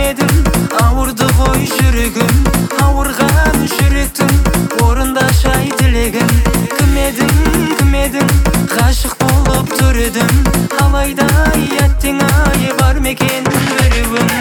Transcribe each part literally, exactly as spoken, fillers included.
edim, ауырды ғой жүрегім. Ауырған жүректің орында шай тілегім. Кім едің, кім едің, ғашық болып тұр едім. Алайда әттең ай бар ма екен біреуім.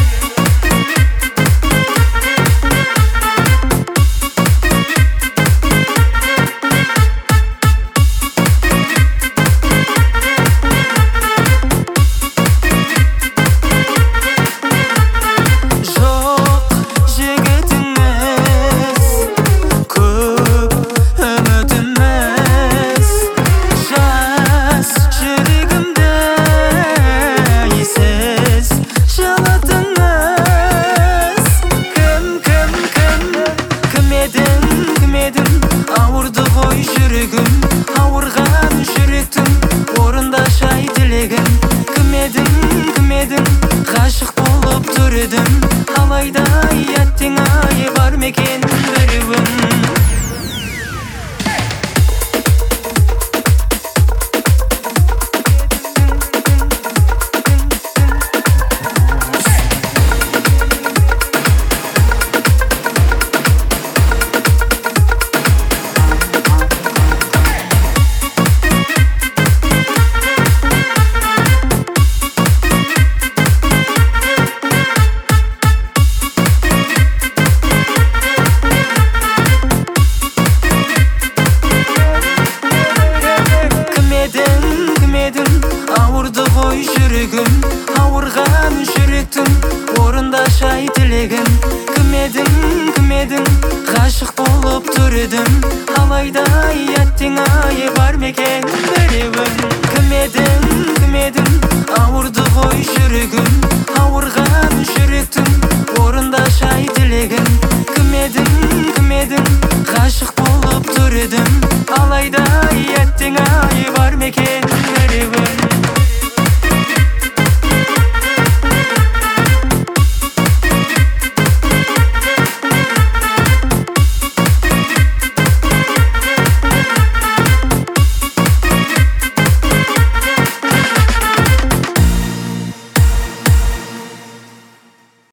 Ауырды ғой жүрегім, ауырған жүректің орында шай тілегім. Кім едің, кім едің, ғашық болып тұр едім. Алайда әттең ай бар ма екен біреуім. Ауырды ғой жүрегім, ауырған жүректің орында шай тілегім. Кім едің, кім едің, ғашық болып тұр едім. Алайда әттең ай бар ма екен біреуім. Кім едің, кім едің, ауырды ғой жүрегім, ауырған жүректің орында шай тілегім. Кім едің, кім едің, ғашық болып тұр едім. Алайда әттең ай бар ма екен біреуім.